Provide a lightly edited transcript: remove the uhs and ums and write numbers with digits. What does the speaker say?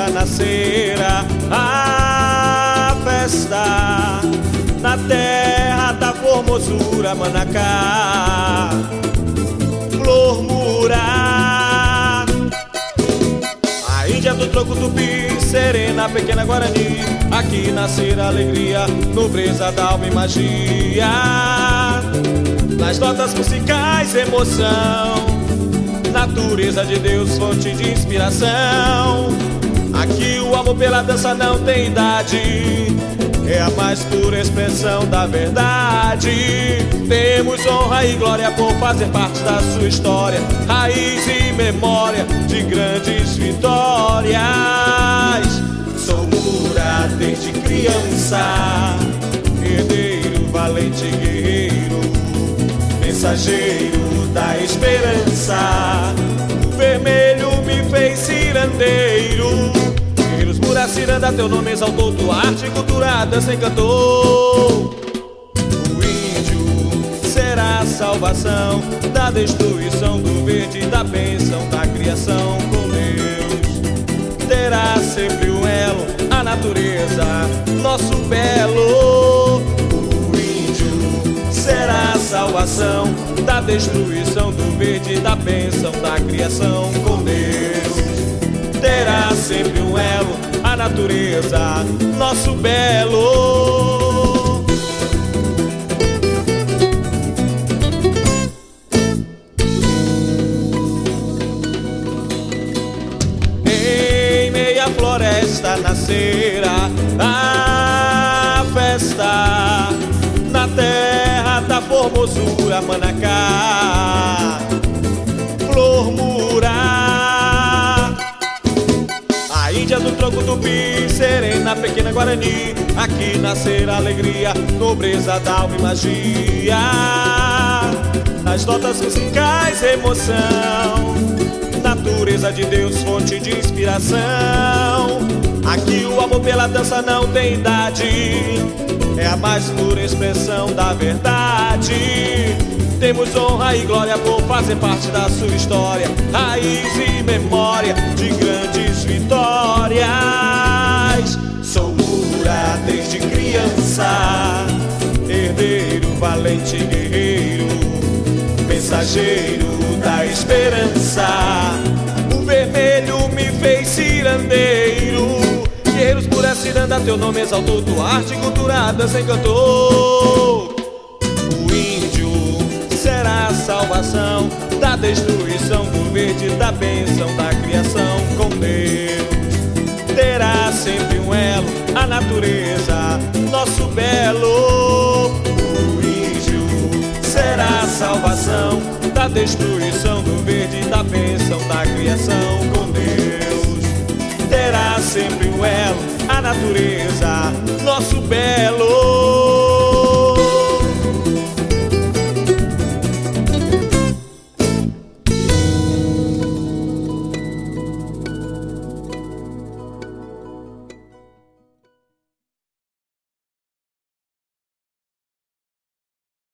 floresta nascerá a festa na terra da formosura, Manacá, flor murá. A Índia do Troco Tupi, Serena, Pequena Guarani, aqui nascerá alegria, nobreza da alma e magia. Nas notas musicais, emoção, natureza de Deus, fonte de inspiração. Aqui o amor pela dança não tem idade, é a mais pura expressão da verdade. Temos honra e glória por fazer parte da sua história, raiz e memória de grandes vitórias. Sou Mura desde criança, herdeiro, valente guerreiro, mensageiro da esperança. O vermelho me fez cirandeiro. Guerreiros Mura, Ciranda, teu nome exaltou, tua arte e cultura, dança encantou. O índio será a salvação da destruição do verde, da bênção da criação com Deus. Terá sempre um elo, a natureza, nosso belo. Será a salvação da destruição do verde, da bênção da criação com Deus. Terá sempre um elo, a natureza, nosso belo. Em meia floresta nascerá a festa na terra da formosura, Manacá, flor murá. A Índia do Troco Tupi, Serena, Pequena Guarani, aqui nascerá alegria, nobreza da alma e magia. Nas notas musicais, emoção, natureza de Deus, fonte de inspiração. Aqui o amor pela dança não tem idade, é a mais pura expressão da verdade. Temos honra e glória por fazer parte da sua história, raiz e memória de grandes vitórias. Sou Mura desde criança, herdeiro, valente guerreiro, mensageiro da esperança. O vermelho me fez cirandeiro. Guerreiros Mura, Ciranda, teu nome exaltou, tua arte e cultura, dança encantou. O índio será a salvação da destruição do verde, da bênção da criação com Deus. Terá sempre um elo, a natureza, nosso belo. O índio será a salvação da destruição do verde, da bênção da criação com Deus. Terá sempre um elo, a natureza, nosso belo.